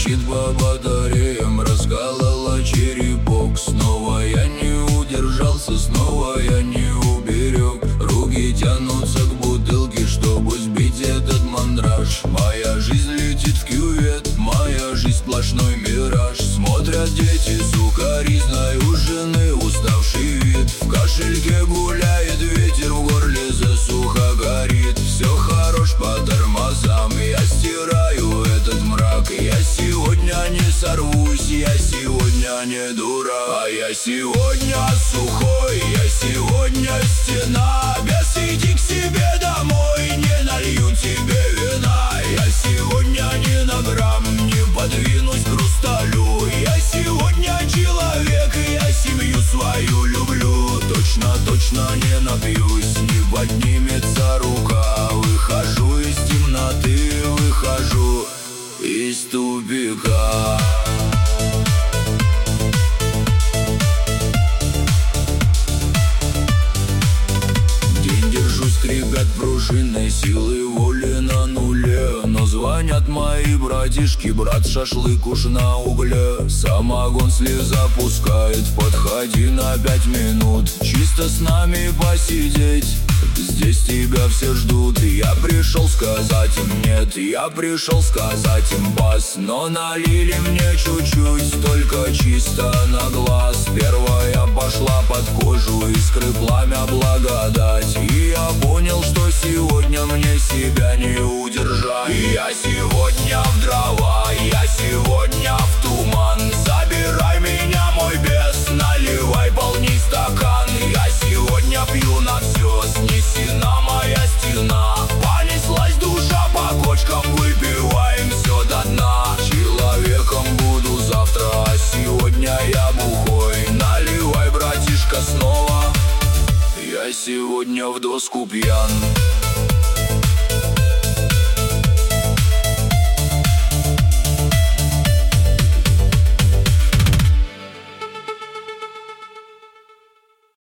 стучит по батареям, расколола черепок. Снова я не удержался, снова я не уберег. Руки тянутся к бутылке, чтобы сбить этот мандраж. Моя жизнь летит в кювет, моя жизнь сплошной мираж. Смотрят дети сукоризной, у жены уставший вид. В кошельке гуляет ветер, в горле засуха горит. Все хорош по тормозам, я стираю этот мрак. Я сегодня не сорвусь, я сегодня не дурак. А я сегодня сухой, я сегодня стена. Без иди к себе домой, не налью тебе вина. Я сегодня ни на грамм не подвинусь к хрусталю. Я сегодня человек, я семью свою люблю. Точно не напьюсь, не поднимется рука. Выхожу из темноты, выхожу из тупика. День держусь крик пружинной, силы воли на нуле. Но звонят мои братишки, брат, шашлык уж на угле. Самогон слеза пускает, подходи на 5 минут. Чисто с нами посидеть, здесь тебя все ждут. Я пришел сказать им нет, я пришел сказать им бас. Но налили мне чуть-чуть, только чисто на глаз. Первая пошла под кожу, искры пламя благодать. И я понял, что сегодня мне себя не удержать. Я сегодня в дрова, я сегодня в туман. Забирай меня, мой бес, наливай полный стакан. Я сегодня пью на все, снесена моя стена. Понеслась душа по кочкам, выпиваем все до дна. Человеком буду завтра, а сегодня я бухой. Наливай, братишка, снова. Я сегодня в доску пьян.